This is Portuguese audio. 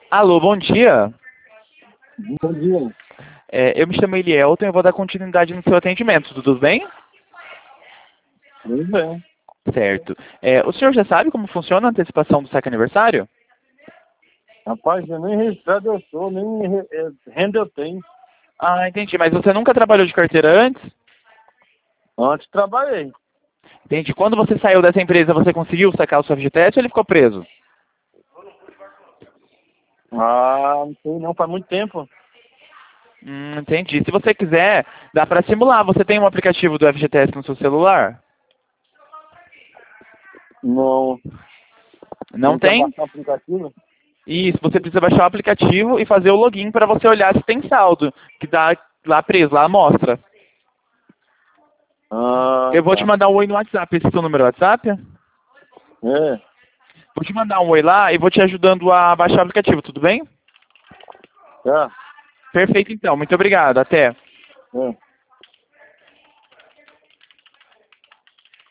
Alô, bom dia. Bom dia. Eu me chamo Elielton e eu vou dar continuidade no seu atendimento, tudo bem? Tudo bem. Certo. O senhor já sabe como funciona a antecipação do saque aniversário? Rapaz, eu nem registrado eu sou, nem renda eu tenho. Ah, entendi. Mas você nunca trabalhou de carteira antes? Antes trabalhei. Entendi. Quando você saiu dessa empresa, você conseguiu sacar o seu FGTS ou ele ficou preso? Ah, não sei não, faz muito tempo. Entendi. Se você quiser, dá para simular. Você tem um aplicativo do FGTS no seu celular? Não. Não Quer tem? baixar o aplicativo? Isso, você precisa baixar o aplicativo e fazer o login para você olhar se tem saldo, que dá lá preso, lá mostra. Ah, Eu vou te tá. mandar um oi no WhatsApp. Esse é o seu número do WhatsApp? É, Vou te mandar um oi lá e vou te ajudando a baixar o aplicativo, tudo bem? tá. Perfeito, então. Muito obrigado. Até. É.